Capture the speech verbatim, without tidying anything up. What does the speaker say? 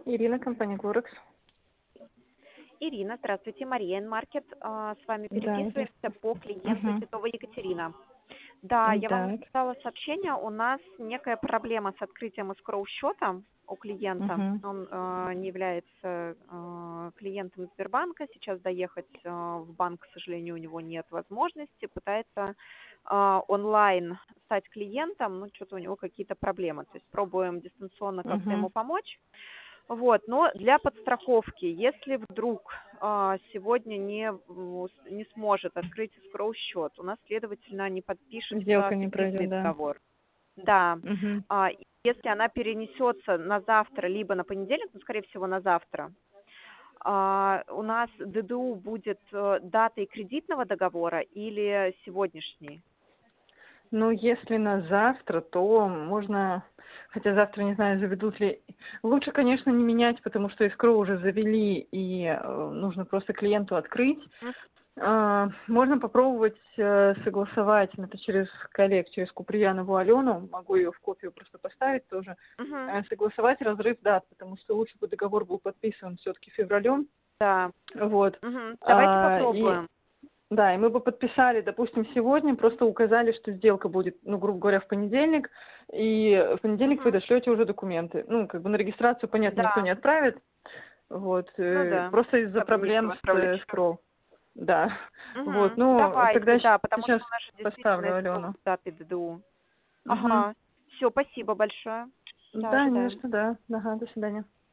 Ирина, компания Горекс. Ирина, здравствуйте, Мария Маркет. С вами Да, переписываемся здравствуйте. по клиенту Угу. Титова Екатерина. Да, я вам Так. написала сообщение. У нас некая проблема с открытием эскроу-счета у клиента. Угу. Он э, не является э, клиентом Сбербанка. Сейчас доехать э, в банк, к сожалению, у него нет возможности. Пытается э, онлайн стать клиентом, но что-то у него какие-то проблемы. То есть пробуем дистанционно как-то Угу. ему помочь. Вот, но для подстраховки, если вдруг а, сегодня не, в- не сможет открыть эскроу-счет, у нас, следовательно, не подпишется Сделка не кредитный пройдет, да. договор. Да, Угу. а, и если она перенесется на завтра, либо на понедельник, ну, скорее всего, на завтра, а, у нас ДДУ будет э, датой кредитного договора или сегодняшней? Ну, если на завтра, то можно, хотя завтра не знаю, заведут ли. Лучше, конечно, не менять, потому что искру уже завели, и э, нужно просто клиенту открыть. А, можно попробовать э, согласовать, ну, это через коллег, через Куприянову Алену, могу ее в копию просто поставить тоже, Угу. э, согласовать разрыв дат, потому что лучше бы договор был подписан все-таки февралем. Да. Вот. Угу. Давайте А, и попробуем. да, и мы бы подписали, допустим, сегодня, просто указали, что сделка будет, ну, грубо говоря, в понедельник, и в понедельник вы Угу. дошлете уже документы. Ну, как бы на регистрацию, понятно, никто Да. не отправит. Вот. Ну э, да. Просто из-за Там проблем нечего с отправлять. э, скролл. Да. Вот. Угу. Ну, Давайте, тогда щ- да, потому сейчас что у нас же действительно поставлю СКО Алену. с датой ДДУ. Угу. Ага. Все, спасибо большое. Да, Да, не за ожидаем. что, да. Ага, до свидания.